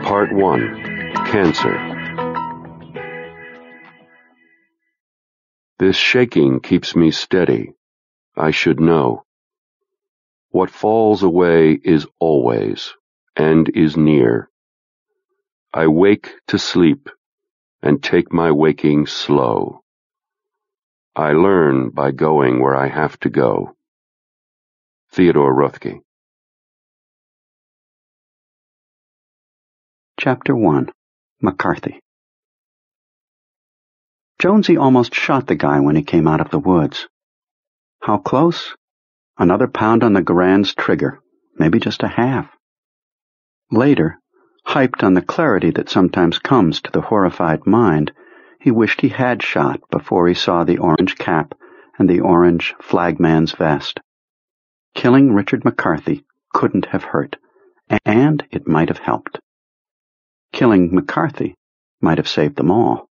Part 1. Cancer. This shaking keeps me steady. I should know. What falls away is always, and is near. I wake to sleep, and take my waking slow. I learn by going where I have to go. Theodore Roethke. Chapter 1. McCarthy. Jonesy almost shot the guy when he came out of the woods. How close? Another pound on the Garand's trigger, maybe just a half. Later, hyped on the clarity that sometimes comes to the horrified mind, he wished he had shot before he saw the orange cap and the orange flagman's vest. Killing Richard McCarthy couldn't have hurt, and it might have helped. Killing McCarthy might have saved them all.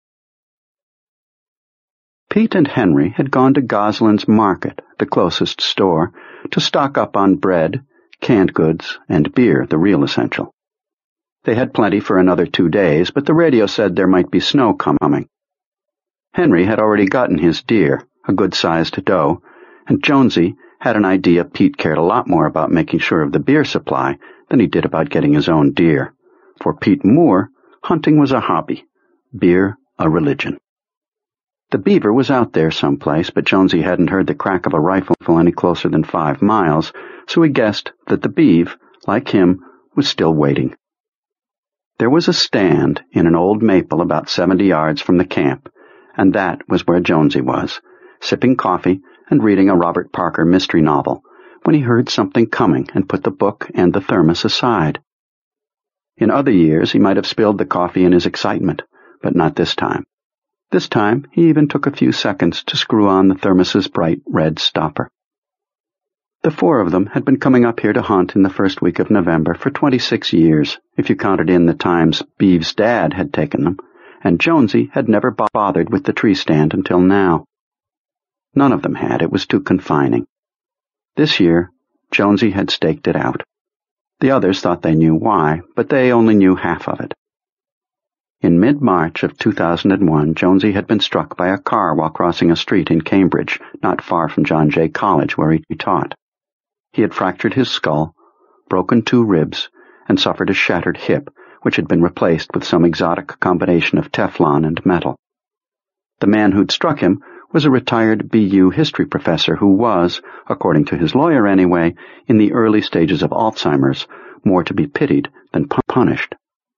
Pete and Henry had gone to Goslin's Market, the closest store, to stock up on bread, canned goods, and beer, the real essential. They had plenty for another 2 days, but the radio said there might be snow coming. Henry had already gotten his deer, a good-sized doe, and Jonesy had an idea Pete cared a lot more about making sure of the beer supply than he did about getting his own deer. For Pete Moore, hunting was a hobby, beer a religion. The beaver was out there someplace, but Jonesy hadn't heard the crack of a rifle any closer than 5 miles, so he guessed that the beeve, like him, was still waiting. There was a stand in an old maple about 70 yards from the camp, and that was where Jonesy was, sipping coffee and reading a Robert Parker mystery novel, when he heard something coming and put the book and the thermos aside. In other years he might have spilled the coffee in his excitement, but not this time. This time he even took a few seconds to screw on the thermos's bright red stopper. The 4 of them had been coming up here to hunt in the first week of November for 26 years, if you counted in the times Beeve's dad had taken them, and Jonesy had never bothered with the tree stand until now. None of them had. It was too confining. This year, Jonesy had staked it out. The others thought they knew why, but they only knew half of it. In mid-March of 2001, Jonesy had been struck by a car while crossing a street in Cambridge, not far from John Jay College, where he taught. He had fractured his skull, broken 2 ribs, and suffered a shattered hip, which had been replaced with some exotic combination of Teflon and metal. The man who'd struck him was a retired BU history professor who was, according to his lawyer anyway, in the early stages of Alzheimer's, more to be pitied than punished.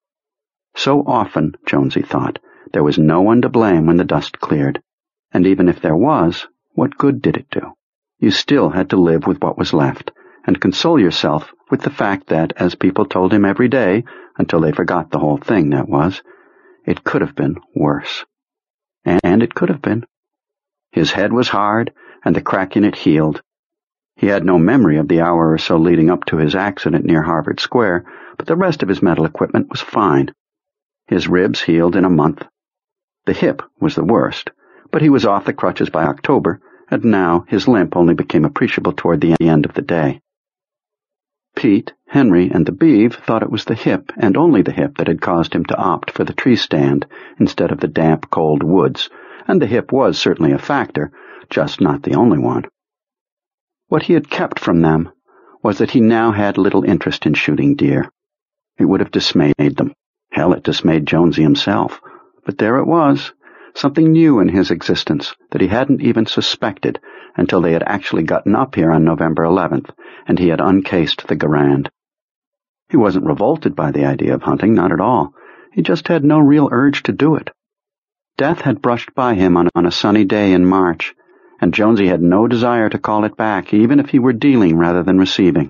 So often, Jonesy thought, there was no one to blame when the dust cleared, and even if there was, what good did it do? You still had to live with what was left, and console yourself with the fact that, as people told him every day, until they forgot the whole thing, that was, it could have been worse. And it could have been. His head was hard, and the crack in it healed. He had no memory of the hour or so leading up to his accident near Harvard Square, but the rest of his mental equipment was fine. His ribs healed in a month. The hip was the worst, but he was off the crutches by October, and now his limp only became appreciable toward the end of the day. Pete, Henry, and the beeve thought it was the hip, and only the hip, that had caused him to opt for the tree stand instead of the damp, cold woods, and the hip was certainly a factor, just not the only one. What he had kept from them was that he now had little interest in shooting deer. It would have dismayed them. Hell, it dismayed Jonesy himself. But there it was, something new in his existence that he hadn't even suspected until they had actually gotten up here on November 11th, and he had uncased the Garand. He wasn't revolted by the idea of hunting, not at all. He just had no real urge to do it. Death had brushed by him on a sunny day in March, and Jonesy had no desire to call it back, even if he were dealing rather than receiving.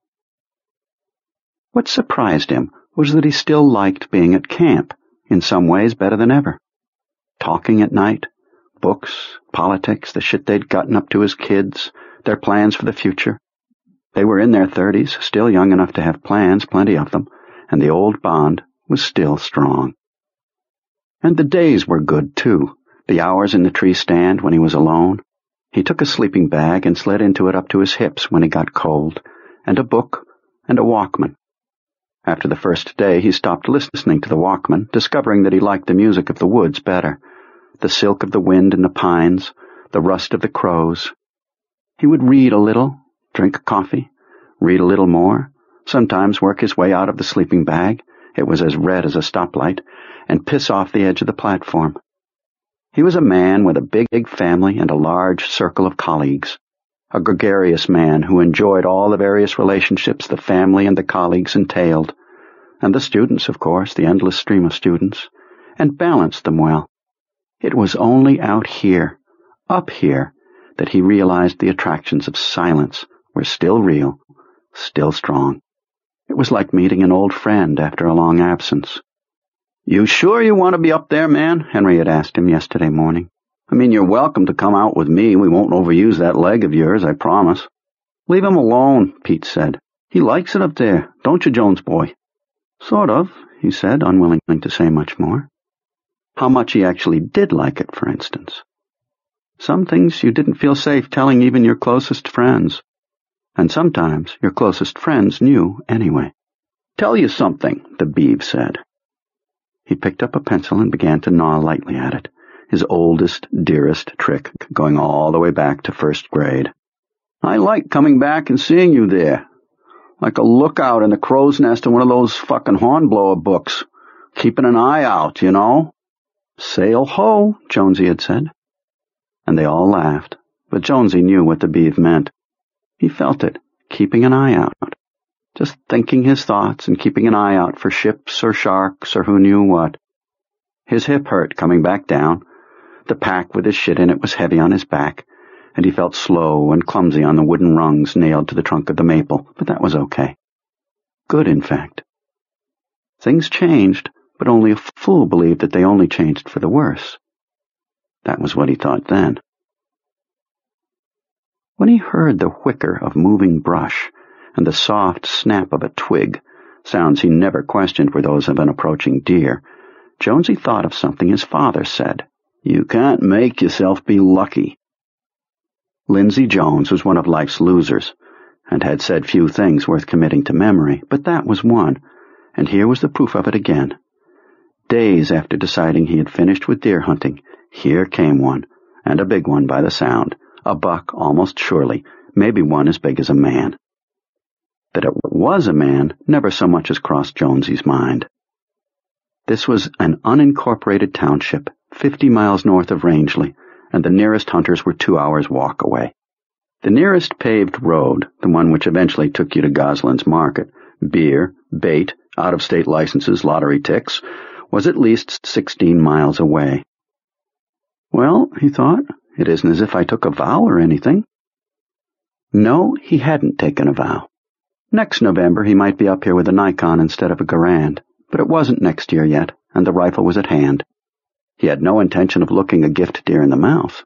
What surprised him was that he still liked being at camp, in some ways better than ever. Talking at night, books, politics, the shit they'd gotten up to as kids, their plans for the future. They were in their 30s, still young enough to have plans, plenty of them, and the old bond was still strong. And the days were good, too, the hours in the tree stand when he was alone. He took a sleeping bag and slid into it up to his hips when he got cold, and a book and a Walkman. After the first day, he stopped listening to the Walkman, discovering that he liked the music of the woods better, the silk of the wind in the pines, the rust of the crows. He would read a little, drink coffee, read a little more, sometimes work his way out of the sleeping bag, it was as red as a stoplight, and piss off the edge of the platform. He was a man with a big family and a large circle of colleagues, a gregarious man who enjoyed all the various relationships the family and the colleagues entailed, and the students, of course, the endless stream of students, and balanced them well. It was only out here, up here, that he realized the attractions of silence were still real, still strong. It was like meeting an old friend after a long absence. "You sure you want to be up there, man?" Henry had asked him yesterday morning. "I mean, you're welcome to come out with me. We won't overuse that leg of yours, I promise." "Leave him alone," Pete said. "He likes it up there, don't you, Jones boy?" "Sort of," he said, unwilling to say much more. How much he actually did like it, for instance. Some things you didn't feel safe telling even your closest friends. And sometimes your closest friends knew anyway. "Tell you something," the Beeb said. He picked up a pencil and began to gnaw lightly at it, his oldest, dearest trick going all the way back to first grade. "I like coming back and seeing you there. Like a lookout in the crow's nest in one of those fucking Hornblower books. Keeping an eye out, you know." "Sail ho," Jonesy had said. And they all laughed, but Jonesy knew what the Beeb meant. He felt it, keeping an eye out. Just thinking his thoughts and keeping an eye out for ships or sharks or who knew what. His hip hurt coming back down. The pack with his shit in it was heavy on his back, and he felt slow and clumsy on the wooden rungs nailed to the trunk of the maple, but that was okay. Good, in fact. Things changed, but only a fool believed that they only changed for the worse. That was what he thought then. When he heard the whicker of moving brush and the soft snap of a twig, sounds he never questioned were those of an approaching deer, Jonesy thought of something his father said. "You can't make yourself be lucky." Lindsay Jones was one of life's losers, and had said few things worth committing to memory, but that was one, and here was the proof of it again. Days after deciding he had finished with deer hunting, here came one, and a big one by the sound, a buck almost surely, maybe one as big as a man. That it was a man never so much as crossed Jonesy's mind. This was an unincorporated township, 50 miles north of Rangeley, and the nearest hunters were 2 hours' walk away. The nearest paved road, the one which eventually took you to Goslin's Market, beer, bait, out-of-state licenses, lottery ticks, was at least 16 miles away. Well, he thought, it isn't as if I took a vow or anything. No, he hadn't taken a vow. Next November he might be up here with a Nikon instead of a Garand, but it wasn't next year yet, and the rifle was at hand. He had no intention of looking a gift deer in the mouth.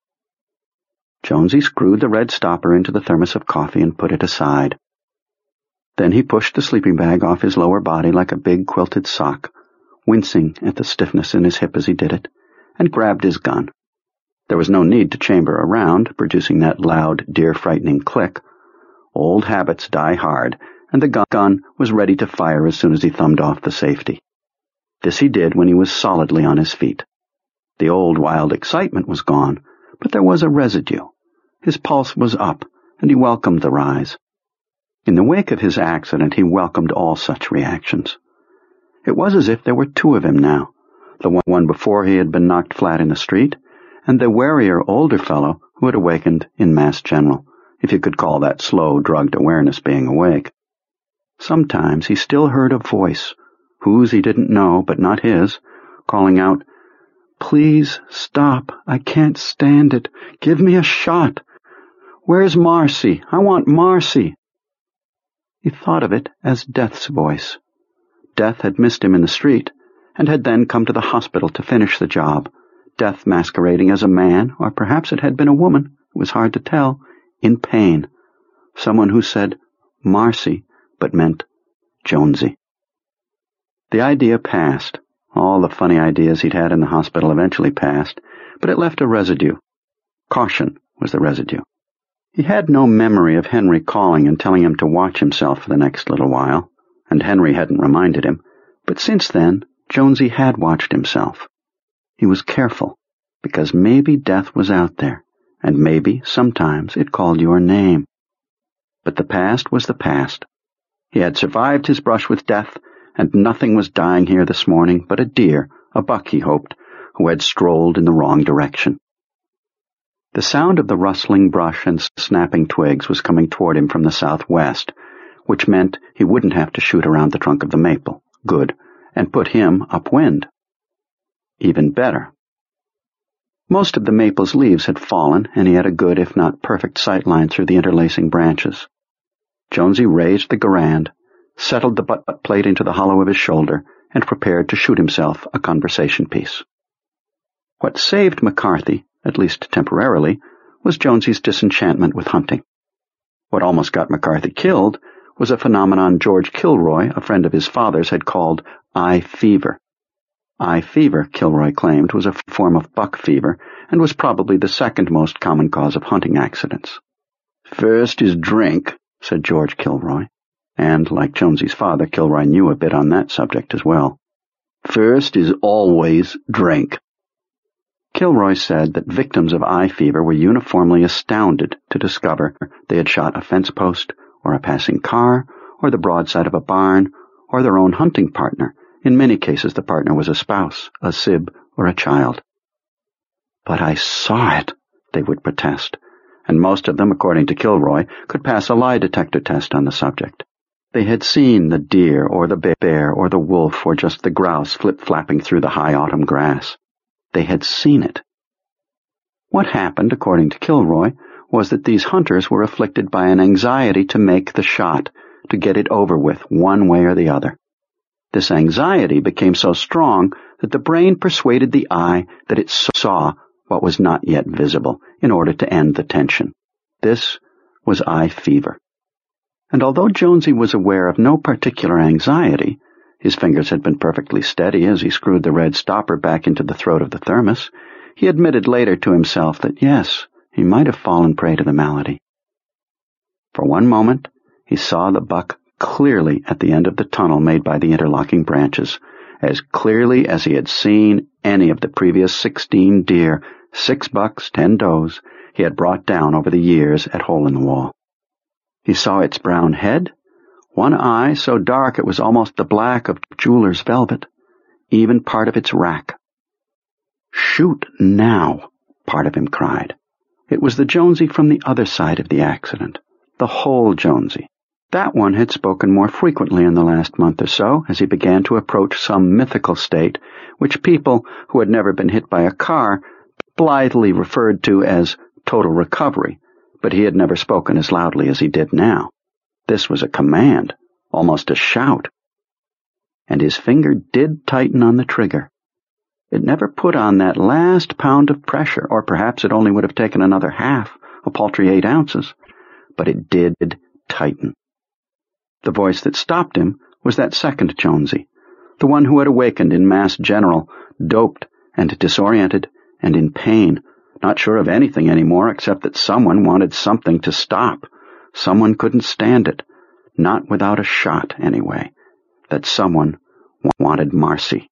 Jonesy screwed the red stopper into the thermos of coffee and put it aside. Then he pushed the sleeping bag off his lower body like a big quilted sock, wincing at the stiffness in his hip as he did it, and grabbed his gun. There was no need to chamber a round, producing that loud, deer-frightening click. Old habits die hard, and the gun was ready to fire as soon as he thumbed off the safety. This he did when he was solidly on his feet. The old wild excitement was gone, but there was a residue. His pulse was up, and he welcomed the rise. In the wake of his accident, he welcomed all such reactions. It was as if there were two of him now, the one before he had been knocked flat in the street, and the warier older fellow who had awakened in Mass General, if you could call that slow, drugged awareness being awake. Sometimes he still heard a voice, whose he didn't know, but not his, calling out, "Please stop, I can't stand it. Give me a shot. Where's Marcy? I want Marcy." He thought of it as Death's voice. Death had missed him in the street, and had then come to the hospital to finish the job, Death masquerading as a man, or perhaps it had been a woman, it was hard to tell, in pain. Someone who said Marcy, but meant Jonesy. The idea passed. All the funny ideas he'd had in the hospital eventually passed, but it left a residue. Caution was the residue. He had no memory of Henry calling and telling him to watch himself for the next little while, and Henry hadn't reminded him, but since then Jonesy had watched himself. He was careful, because maybe death was out there, and maybe, sometimes, it called your name. But the past was the past. He had survived his brush with death, and nothing was dying here this morning but a deer, a buck he hoped, who had strolled in the wrong direction. The sound of the rustling brush and snapping twigs was coming toward him from the southwest, which meant he wouldn't have to shoot around the trunk of the maple. Good. And put him upwind. Even better. Most of the maple's leaves had fallen, and he had a good, if not perfect, sight line through the interlacing branches. Jonesy raised the Garand, settled the butt plate into the hollow of his shoulder, and prepared to shoot himself a conversation piece. What saved McCarthy, at least temporarily, was Jonesy's disenchantment with hunting. What almost got McCarthy killed was a phenomenon George Kilroy, a friend of his father's, had called eye fever. Eye fever, Kilroy claimed, was a form of buck fever and was probably the second most common cause of hunting accidents. First is drink, said George Kilroy, and, like Jonesy's father, Kilroy knew a bit on that subject as well. First is always drink. Kilroy said that victims of eye fever were uniformly astounded to discover they had shot a fence post, or a passing car, or the broadside of a barn, or their own hunting partner. In many cases the partner was a spouse, a sib, or a child. But I saw it, they would protest, and most of them, according to Kilroy, could pass a lie detector test on the subject. They had seen the deer, or the bear, or the wolf, or just the grouse flip-flapping through the high autumn grass. They had seen it. What happened, according to Kilroy, was that these hunters were afflicted by an anxiety to make the shot, to get it over with, one way or the other. This anxiety became so strong that the brain persuaded the eye that it saw what was not yet visible in order to end the tension. This was eye fever. And although Jonesy was aware of no particular anxiety, his fingers had been perfectly steady as he screwed the red stopper back into the throat of the thermos, he admitted later to himself that yes, he might have fallen prey to the malady. For one moment, he saw the buck clearly at the end of the tunnel made by the interlocking branches, as clearly as he had seen any of the previous 16 deer, 6 bucks, 10 does, he had brought down over the years at Hole in the Wall. He saw its brown head, one eye so dark it was almost the black of jeweler's velvet, even part of its rack. "Shoot now," part of him cried. It was the Jonesy from the other side of the accident, the whole Jonesy. That one had spoken more frequently in the last month or so, as he began to approach some mythical state which people who had never been hit by a car blithely referred to as total recovery, but he had never spoken as loudly as he did now. This was a command, almost a shout. And his finger did tighten on the trigger. It never put on that last pound of pressure, or perhaps it only would have taken another half, a paltry 8 ounces, but it did tighten. The voice that stopped him was that second Jonesy, the one who had awakened in Mass General, doped and disoriented and in pain, not sure of anything anymore except that someone wanted something to stop. Someone couldn't stand it, not without a shot anyway, that someone wanted Marcy.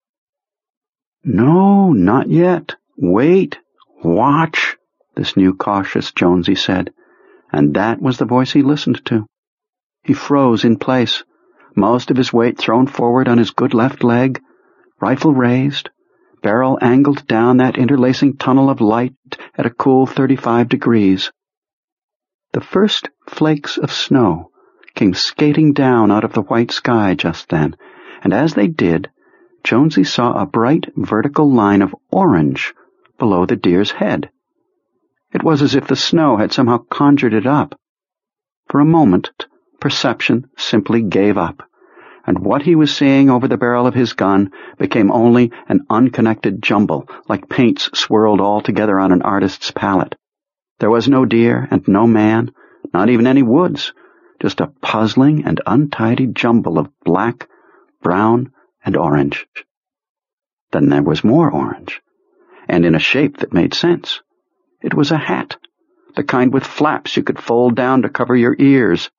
"No, not yet. Wait. Watch," this new cautious Jonesy said, and that was the voice he listened to. He froze in place, most of his weight thrown forward on his good left leg, rifle raised, barrel angled down that interlacing tunnel of light at a cool 35 degrees. The first flakes of snow came skating down out of the white sky just then, and as they did, Jonesy saw a bright vertical line of orange below the deer's head. It was as if the snow had somehow conjured it up. For a moment, perception simply gave up, and what he was seeing over the barrel of his gun became only an unconnected jumble, like paints swirled all together on an artist's palette. There was no deer and no man, not even any woods, just a puzzling and untidy jumble of black, brown, and orange. Then there was more orange, and in a shape that made sense. It was a hat, the kind with flaps you could fold down to cover your ears.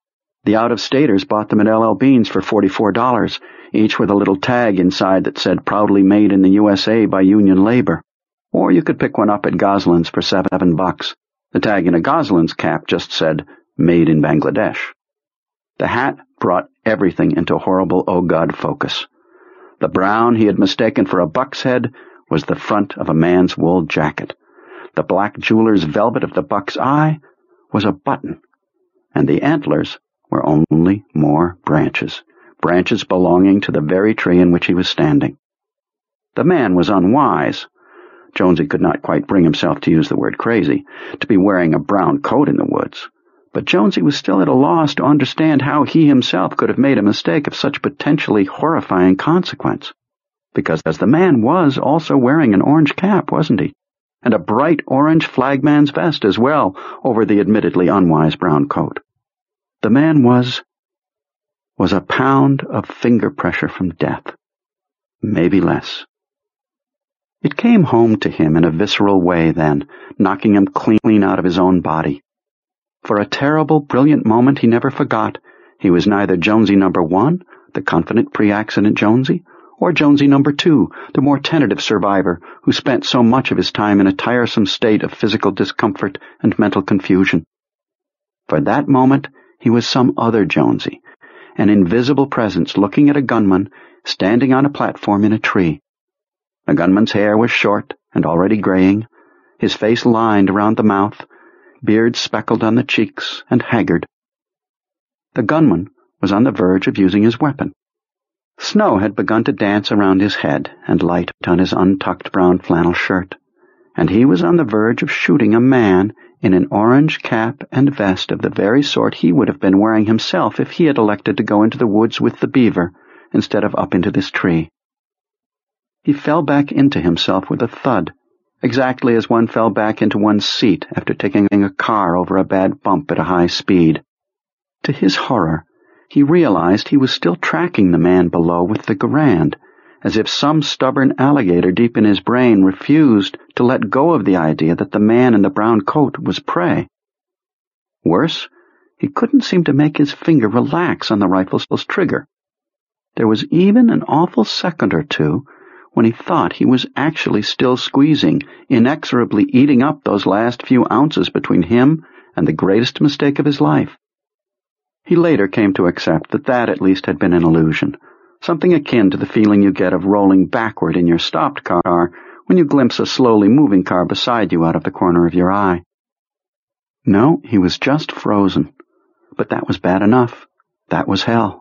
The out-of-staters bought them at L.L. Bean's for $44, each with a little tag inside that said proudly made in the USA by union labor. Or you could pick one up at Goslin's for $7. The tag in a Goslin's cap just said, made in Bangladesh. The hat brought everything into horrible oh God focus. The brown he had mistaken for a buck's head was the front of a man's wool jacket. The black jeweler's velvet of the buck's eye was a button. And the antlers were only more branches belonging to the very tree in which he was standing. The man was unwise. Jonesy could not quite bring himself to use the word crazy, to be wearing a brown coat in the woods. But Jonesy was still at a loss to understand how he himself could have made a mistake of such potentially horrifying consequence. Because the man was also wearing an orange cap, wasn't he? And a bright orange flagman's vest as well over the admittedly unwise brown coat. The man was a pound of finger pressure from death. Maybe less. It came home to him in a visceral way then, knocking him clean out of his own body. For a terrible, brilliant moment he never forgot, he was neither Jonesy number 1, the confident pre-accident Jonesy, or Jonesy number 2, the more tentative survivor who spent so much of his time in a tiresome state of physical discomfort and mental confusion. For that moment he was some other Jonesy, an invisible presence looking at a gunman standing on a platform in a tree. The gunman's hair was short and already graying, his face lined around the mouth, beard speckled on the cheeks and haggard. The gunman was on the verge of using his weapon. Snow had begun to dance around his head and light on his untucked brown flannel shirt, and he was on the verge of shooting a man in an orange cap and vest of the very sort he would have been wearing himself if he had elected to go into the woods with the beaver instead of up into this tree. He fell back into himself with a thud, exactly as one fell back into one's seat after taking a car over a bad bump at a high speed. To his horror, he realized he was still tracking the man below with the Garand, as if some stubborn alligator deep in his brain refused to let go of the idea that the man in the brown coat was prey. Worse, he couldn't seem to make his finger relax on the rifle's trigger. There was even an awful second or two when he thought he was actually still squeezing, inexorably eating up those last few ounces between him and the greatest mistake of his life. He later came to accept that at least had been an illusion, something akin to the feeling you get of rolling backward in your stopped car when you glimpse a slowly moving car beside you out of the corner of your eye. No, he was just frozen. But that was bad enough. That was hell.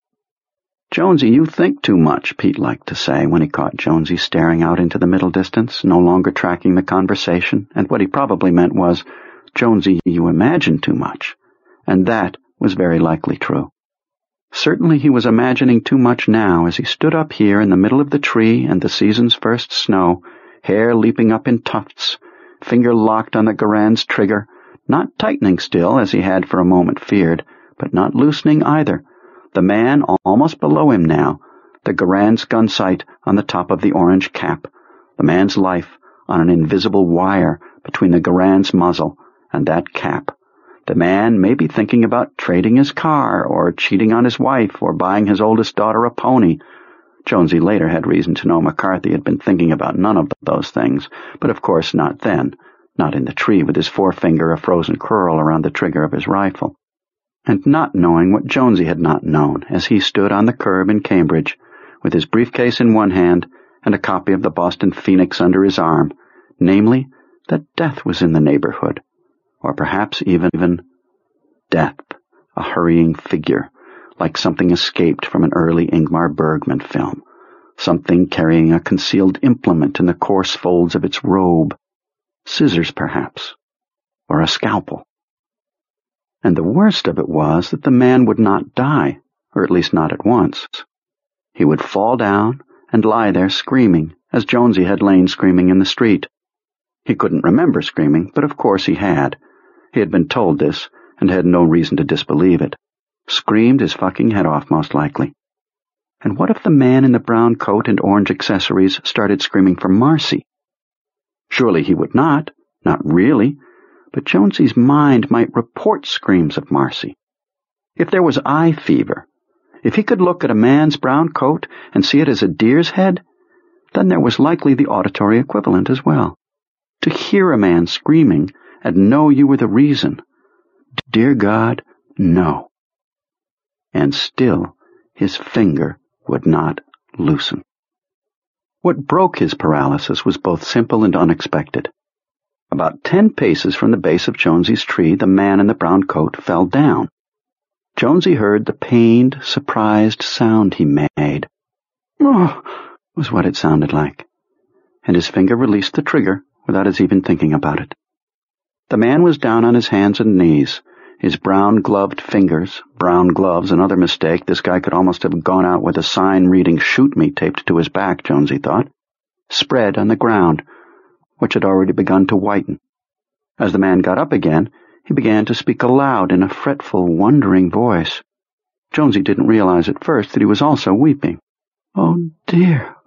"Jonesy, you think too much," Pete liked to say when he caught Jonesy staring out into the middle distance, no longer tracking the conversation, and what he probably meant was, "Jonesy, you imagine too much." And that was very likely true. Certainly he was imagining too much now as he stood up here in the middle of the tree and the season's first snow, hair leaping up in tufts, finger locked on the Garand's trigger, not tightening still as he had for a moment feared, but not loosening either. The man almost below him now, the Garand's gun sight on the top of the orange cap, the man's life on an invisible wire between the Garand's muzzle and that cap. The man may be thinking about trading his car, or cheating on his wife, or buying his oldest daughter a pony. Jonesy later had reason to know McCarthy had been thinking about none of those things, but of course not then, not in the tree with his forefinger a frozen curl around the trigger of his rifle. And not knowing what Jonesy had not known as he stood on the curb in Cambridge, with his briefcase in one hand and a copy of the Boston Phoenix under his arm, namely, that death was in the neighborhood, or perhaps even death, a hurrying figure, like something escaped from an early Ingmar Bergman film, something carrying a concealed implement in the coarse folds of its robe, scissors perhaps, or a scalpel. And the worst of it was that the man would not die, or at least not at once. He would fall down and lie there screaming, as Jonesy had lain screaming in the street. He couldn't remember screaming, but of course he had. He had been told this, and had no reason to disbelieve it. Screamed his fucking head off, most likely. And what if the man in the brown coat and orange accessories started screaming for Marcy? Surely he would not really. But Jonesy's mind might report screams of Marcy. If there was eye fever, if he could look at a man's brown coat and see it as a deer's head, then there was likely the auditory equivalent as well. To hear a man screaming and know you were the reason. Dear God, no. And still his finger would not loosen. What broke his paralysis was both simple and unexpected. About 10 paces from the base of Jonesy's tree, the man in the brown coat fell down. Jonesy heard the pained, surprised sound he made. "Oh," was what it sounded like, and his finger released the trigger without his even thinking about it. The man was down on his hands and knees, his brown-gloved fingers, brown gloves, another mistake. This guy could almost have gone out with a sign reading "Shoot me" taped to his back, Jonesy thought, spread on the ground, which had already begun to whiten. As the man got up again, he began to speak aloud in a fretful, wondering voice. Jonesy didn't realize at first that he was also weeping. "Oh, dear,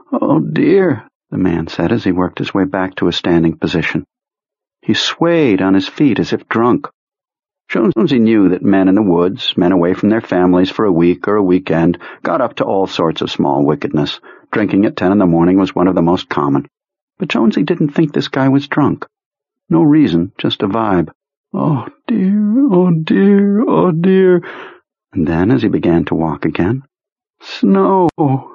the man said as he worked his way back to a standing position. He swayed on his feet as if drunk. Jonesy knew that men in the woods, men away from their families for a week or a weekend, got up to all sorts of small wickedness. Drinking at 10 in the morning was one of the most common. But Jonesy didn't think this guy was drunk. No reason, just a vibe. "Oh dear, oh dear, oh dear." And then, as he began to walk again, "Snow.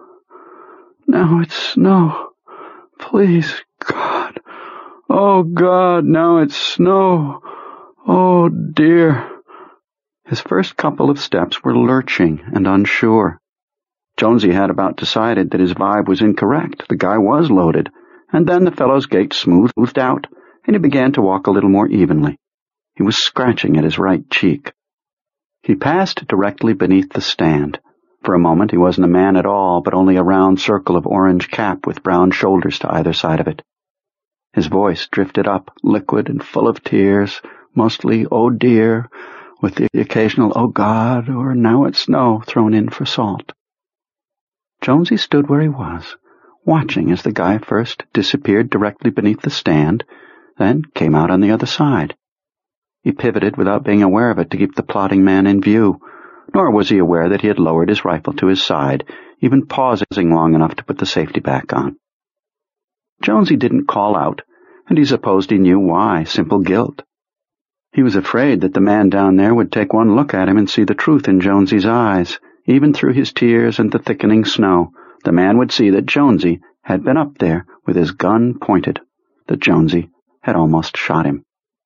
Now it's snow. Please, God. Oh, God, now it's snow. Oh, dear." His first couple of steps were lurching and unsure. Jonesy had about decided that his vibe was incorrect. The guy was loaded. And then the fellow's gait smoothed out, and he began to walk a little more evenly. He was scratching at his right cheek. He passed directly beneath the stand. For a moment he wasn't a man at all, but only a round circle of orange cap with brown shoulders to either side of it. His voice drifted up, liquid and full of tears, mostly "oh dear," with the occasional "oh God," or "now it's snow" thrown in for salt. Jonesy stood where he was, watching as the guy first disappeared directly beneath the stand, then came out on the other side. He pivoted without being aware of it to keep the plodding man in view, nor was he aware that he had lowered his rifle to his side, even pausing long enough to put the safety back on. Jonesy didn't call out, and he supposed he knew why, simple guilt. He was afraid that the man down there would take one look at him and see the truth in Jonesy's eyes. Even through his tears and the thickening snow, the man would see that Jonesy had been up there with his gun pointed, that Jonesy had almost shot him.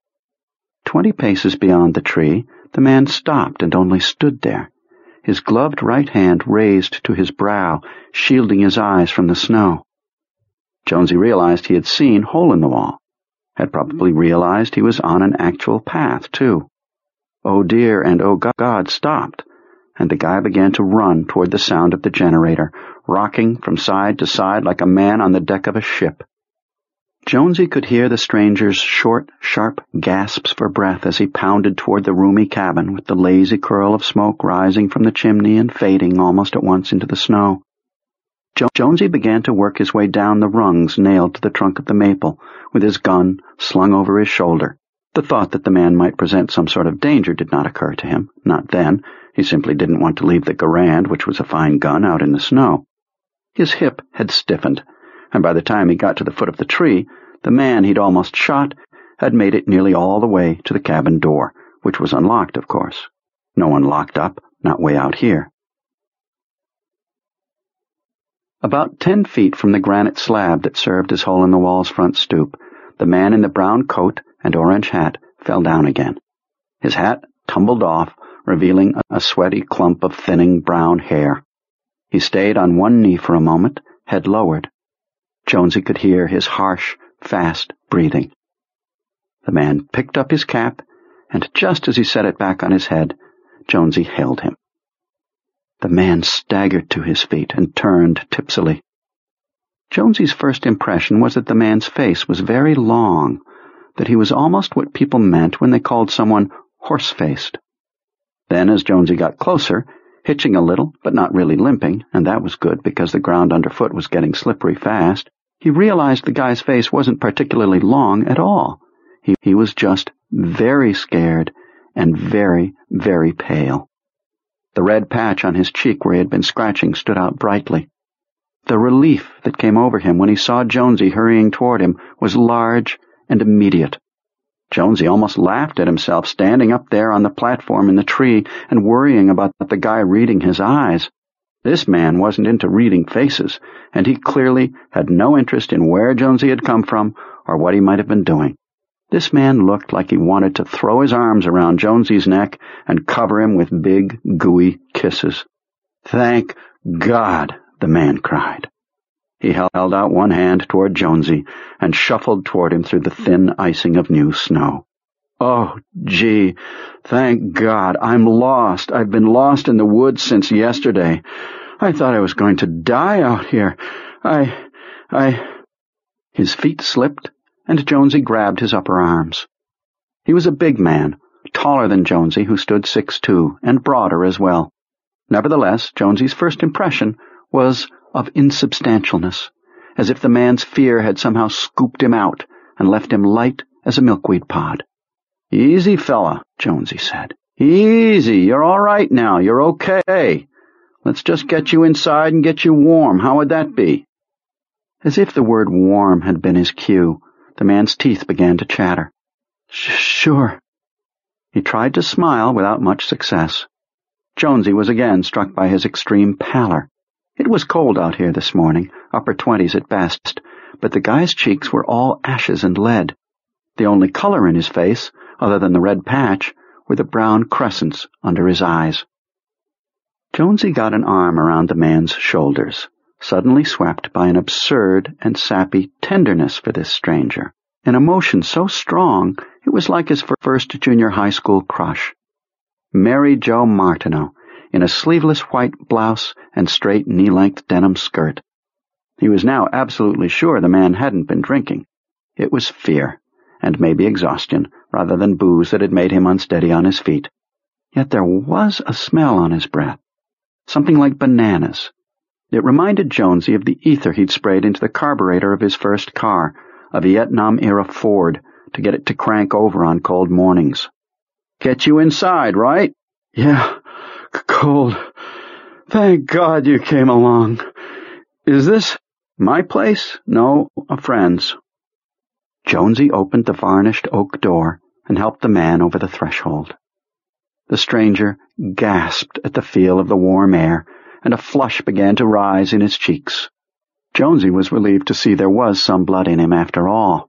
20 paces beyond the tree, the man stopped and only stood there, his gloved right hand raised to his brow, shielding his eyes from the snow. Jonesy realized he had seen Hole in the Wall, had probably realized he was on an actual path, too. "Oh dear" and "oh God" stopped, and the guy began to run toward the sound of the generator, rocking from side to side like a man on the deck of a ship. Jonesy could hear the stranger's short, sharp gasps for breath as he pounded toward the roomy cabin with the lazy curl of smoke rising from the chimney and fading almost at once into the snow. Jonesy began to work his way down the rungs nailed to the trunk of the maple, with his gun slung over his shoulder. The thought that the man might present some sort of danger did not occur to him. Not then. He simply didn't want to leave the Garand, which was a fine gun, out in the snow. His hip had stiffened, and by the time he got to the foot of the tree, the man he'd almost shot had made it nearly all the way to the cabin door, which was unlocked, of course. No one locked up, not way out here. About 10 feet from the granite slab that served as Hole in the Wall's front stoop, the man in the brown coat and orange hat fell down again. His hat tumbled off, revealing a sweaty clump of thinning brown hair. He stayed on one knee for a moment, head lowered. Jonesy could hear his harsh, fast breathing. The man picked up his cap, and just as he set it back on his head, Jonesy held him. The man staggered to his feet and turned tipsily. Jonesy's first impression was that the man's face was very long, that he was almost what people meant when they called someone horse-faced. Then, as Jonesy got closer, hitching a little, but not really limping, and that was good because the ground underfoot was getting slippery fast, he realized the guy's face wasn't particularly long at all. He was just very scared and very, very pale. The red patch on his cheek where he had been scratching stood out brightly. The relief that came over him when he saw Jonesy hurrying toward him was large and immediate. Jonesy almost laughed at himself, standing up there on the platform in the tree and worrying about the guy reading his eyes. This man wasn't into reading faces, and he clearly had no interest in where Jonesy had come from or what he might have been doing. This man looked like he wanted to throw his arms around Jonesy's neck and cover him with big, gooey kisses. "Thank God!" the man cried. He held out one hand toward Jonesy and shuffled toward him through the thin icing of new snow. "Oh, gee, thank God. I'm lost. I've been lost in the woods since yesterday. I thought I was going to die out here. His feet slipped, and Jonesy grabbed his upper arms. He was a big man, taller than Jonesy, who stood 6'2", and broader as well. Nevertheless, Jonesy's first impression was of insubstantialness, as if the man's fear had somehow scooped him out and left him light as a milkweed pod. "Easy, fella," Jonesy said. "Easy, you're all right now, you're okay. Let's just get you inside and get you warm. How would that be?" As if the word warm had been his cue, the man's teeth began to chatter. Sure." He tried to smile without much success. Jonesy was again struck by his extreme pallor. It was cold out here this morning, upper 20s at best, but the guy's cheeks were all ashes and lead. The only color in his face, other than the red patch, were the brown crescents under his eyes. Jonesy got an arm around the man's shoulders, suddenly swept by an absurd and sappy tenderness for this stranger, an emotion so strong it was like his first junior high school crush. Mary Jo Martineau, in a sleeveless white blouse and straight knee-length denim skirt. He was now absolutely sure the man hadn't been drinking. It was fear, and maybe exhaustion, rather than booze that had made him unsteady on his feet. Yet there was a smell on his breath, something like bananas. It reminded Jonesy of the ether he'd sprayed into the carburetor of his first car, a Vietnam-era Ford, to get it to crank over on cold mornings. "Get you inside, right?" "Yeah, cold. Thank God you came along. Is this my place?" "No, a friend's." Jonesy opened the varnished oak door and helped the man over the threshold. The stranger gasped at the feel of the warm air, and a flush began to rise in his cheeks. Jonesy was relieved to see there was some blood in him after all.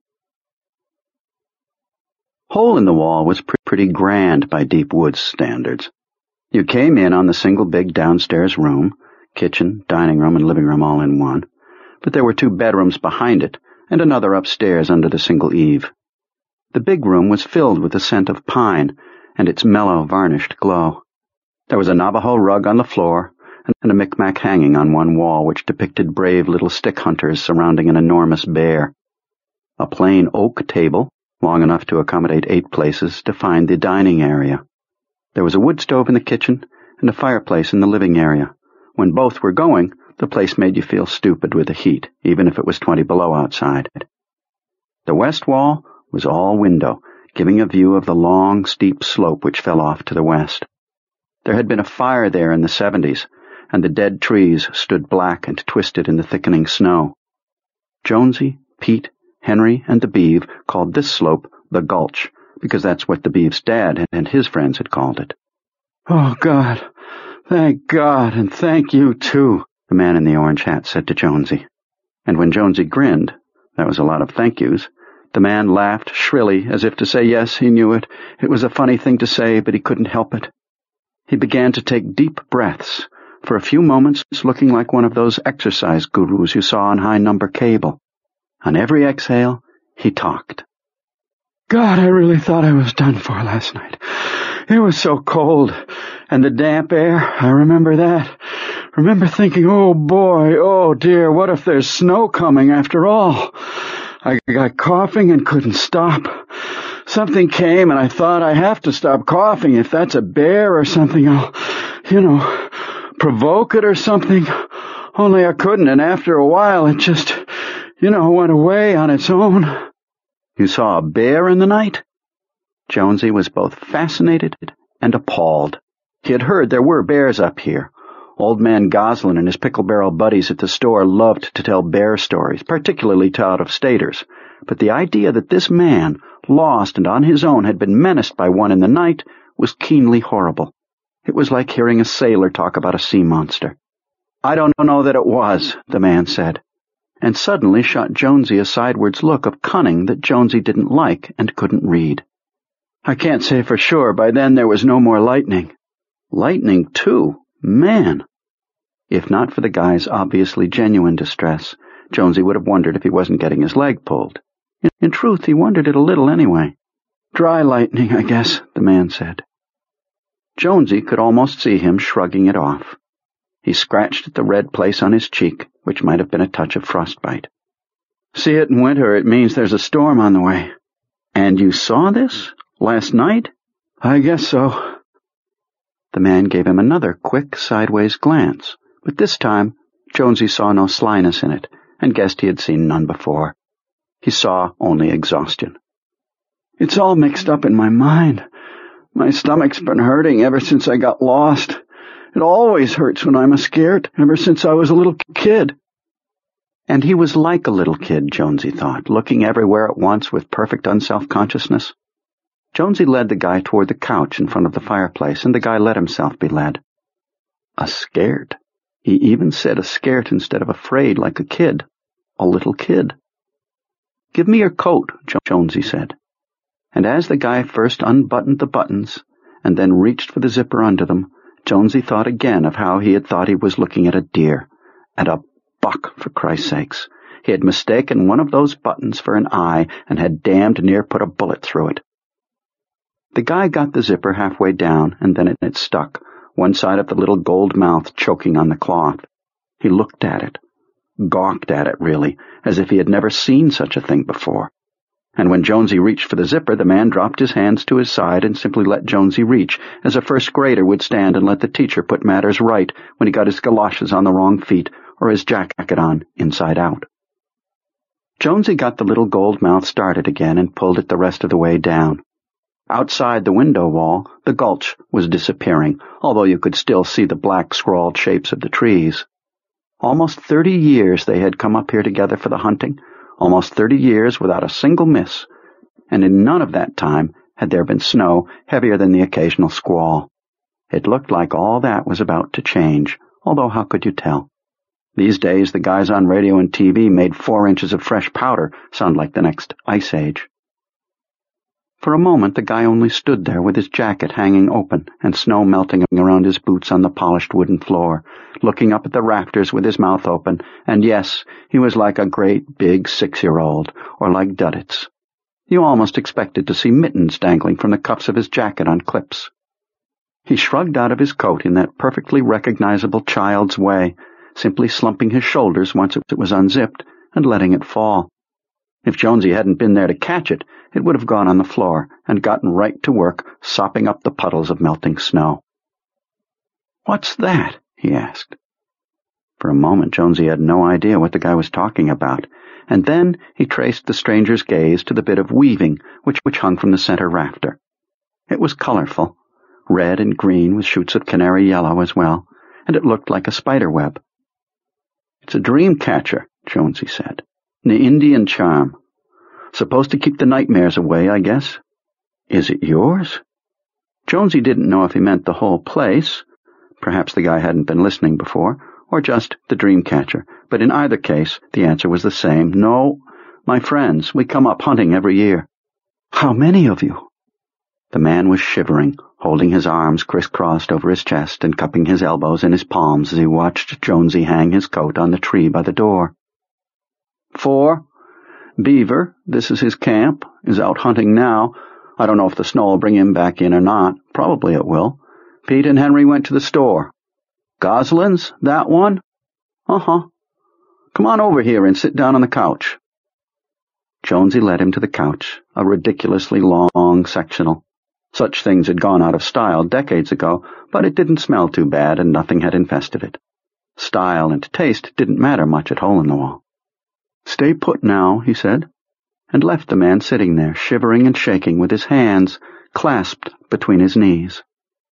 Hole in the Wall was pretty grand by Deep Woods standards. You came in on the single big downstairs room, kitchen, dining room, and living room all in one, but there were 2 bedrooms behind it and another upstairs under the single eave. The big room was filled with the scent of pine and its mellow, varnished glow. There was a Navajo rug on the floor and a Micmac hanging on one wall which depicted brave little stick hunters surrounding an enormous bear. A plain oak table, long enough to accommodate 8 places, defined the dining area. There was a wood stove in the kitchen and a fireplace in the living area. When both were going, the place made you feel stupid with the heat, even if it was 20 below outside. The west wall was all window, giving a view of the long, steep slope which fell off to the west. There had been a fire there in the 70s, and the dead trees stood black and twisted in the thickening snow. Jonesy, Pete, Henry, and the Beeve called this slope the Gulch, because that's what the Beeve's dad and his friends had called it. "Oh, God, thank God, and thank you, too," the man in the orange hat said to Jonesy. And when Jonesy grinned, that was a lot of thank yous, the man laughed shrilly as if to say yes, he knew it. It was a funny thing to say, but he couldn't help it. He began to take deep breaths, for a few moments looking like one of those exercise gurus you saw on high-number cable. On every exhale, he talked. "God, I really thought I was done for last night. It was so cold, and the damp air, I remember that. Remember thinking, oh boy, oh dear, what if there's snow coming after all? I got coughing and couldn't stop. Something came and I thought I have to stop coughing. If that's a bear or something, I'll, provoke it or something. Only I couldn't, and after a while it just, went away on its own." "You saw a bear in the night?" Jonesy was both fascinated and appalled. He had heard there were bears up here. Old man Goslin and his pickle-barrel buddies at the store loved to tell bear stories, particularly to out-of-staters. But the idea that this man, lost and on his own, had been menaced by one in the night was keenly horrible. It was like hearing a sailor talk about a sea monster. "I don't know that it was," the man said, and suddenly shot Jonesy a sidewards look of cunning that Jonesy didn't like and couldn't read. "I can't say for sure. By then there was no more lightning." Lightning, too? Man! If not for the guy's obviously genuine distress, Jonesy would have wondered if he wasn't getting his leg pulled. In truth, he wondered it a little anyway. "Dry lightning, I guess," the man said. Jonesy could almost see him shrugging it off. He scratched at the red place on his cheek, which might have been a touch of frostbite. "See it in winter, it means there's a storm on the way." "And you saw this? Last night?" "I guess so." The man gave him another quick sideways glance, but this time Jonesy saw no slyness in it, and guessed he had seen none before. He saw only exhaustion. "It's all mixed up in my mind. My stomach's been hurting ever since I got lost. It always hurts when I'm scared, ever since I was a little kid." And he was like a little kid, Jonesy thought, looking everywhere at once with perfect unself-consciousness. Jonesy led the guy toward the couch in front of the fireplace, and the guy let himself be led. A scared. He even said a scared instead of afraid, like a kid. A little kid. "Give me your coat," Jonesy said. And as the guy first unbuttoned the buttons, and then reached for the zipper under them, Jonesy thought again of how he had thought he was looking at a deer. At a buck, for Christ's sakes. He had mistaken one of those buttons for an eye, and had damned near put a bullet through it. The guy got the zipper halfway down, and then it stuck, one side of the little gold mouth choking on the cloth. He looked at it, gawked at it, really, as if he had never seen such a thing before. And when Jonesy reached for the zipper, the man dropped his hands to his side and simply let Jonesy reach, as a first grader would stand and let the teacher put matters right when he got his galoshes on the wrong feet or his jacket on inside out. Jonesy got the little gold mouth started again and pulled it the rest of the way down. Outside the window wall, the gulch was disappearing, although you could still see the black scrawled shapes of the trees. Almost 30 years they had come up here together for the hunting, almost 30 years without a single miss, and in none of that time had there been snow heavier than the occasional squall. It looked like all that was about to change, although how could you tell? These days the guys on radio and TV made 4 inches of fresh powder sound like the next ice age. For a moment the guy only stood there with his jacket hanging open and snow melting around his boots on the polished wooden floor, looking up at the rafters with his mouth open, and yes, he was like a great big 6-year-old, or like Duddits. You almost expected to see mittens dangling from the cuffs of his jacket on clips. He shrugged out of his coat in that perfectly recognizable child's way, simply slumping his shoulders once it was unzipped and letting it fall. If Jonesy hadn't been there to catch it, it would have gone on the floor and gotten right to work sopping up the puddles of melting snow. "What's that?" he asked. For a moment Jonesy had no idea what the guy was talking about, and then he traced the stranger's gaze to the bit of weaving which hung from the center rafter. It was colorful, red and green with shoots of canary yellow as well, and it looked like a spider web. "It's a dream catcher," Jonesy said. "An Indian charm. Supposed to keep the nightmares away, I guess." "Is it yours?" Jonesy didn't know if he meant the whole place. Perhaps the guy hadn't been listening before, or just the dream catcher, but in either case the answer was the same. "No, my friends. We come up hunting every year." "How many of you?" The man was shivering, holding his arms crisscrossed over his chest and cupping his elbows in his palms as he watched Jonesy hang his coat on the tree by the door. 4. Beaver, this is his camp, is out hunting now. I don't know if the snow will bring him back in or not. Probably it will. Pete and Henry went to the store. Goslin's, that one? Uh-huh. Come on over here and sit down on the couch." Jonesy led him to the couch, a ridiculously long sectional. Such things had gone out of style decades ago, but it didn't smell too bad and nothing had infested it. Style and taste didn't matter much at Hole in the Wall. "Stay put now," he said, and left the man sitting there, shivering and shaking with his hands clasped between his knees.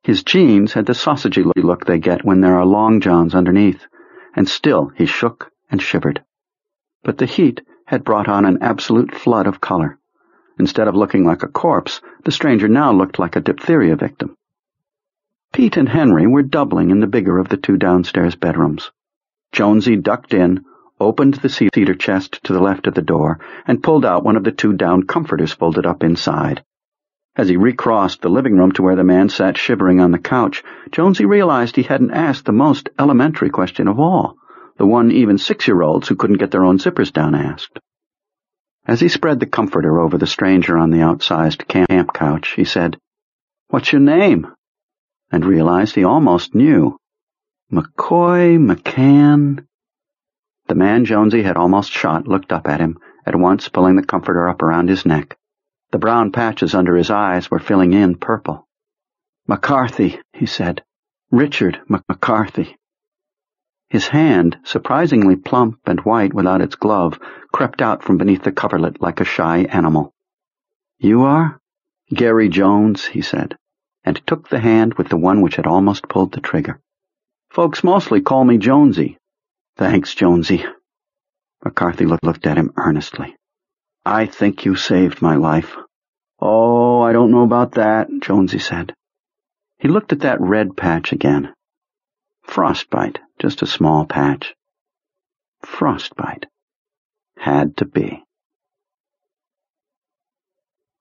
His jeans had the sausagey look they get when there are long johns underneath, and still he shook and shivered. But the heat had brought on an absolute flood of color. Instead of looking like a corpse, the stranger now looked like a diphtheria victim. Pete and Henry were doubling in the bigger of the two downstairs bedrooms. Jonesy ducked in, opened the cedar chest to the left of the door, and pulled out one of the two down comforters folded up inside. As he recrossed the living room to where the man sat shivering on the couch, Jonesy realized he hadn't asked the most elementary question of all, the one even 6-year-olds who couldn't get their own zippers down asked. As he spread the comforter over the stranger on the outsized camp couch, he said, "What's your name?" and realized he almost knew. McCoy, McCann. The man Jonesy had almost shot looked up at him, at once pulling the comforter up around his neck. The brown patches under his eyes were filling in purple. "McCarthy," he said. "Richard McCarthy." His hand, surprisingly plump and white without its glove, crept out from beneath the coverlet like a shy animal. "You are?" "Gary Jones," he said, and took the hand with the one which had almost pulled the trigger. "Folks mostly call me Jonesy." "Thanks, Jonesy." McCarthy looked at him earnestly. "I think you saved my life." "Oh, I don't know about that," Jonesy said. He looked at that red patch again. Frostbite, just a small patch. Frostbite. Had to be.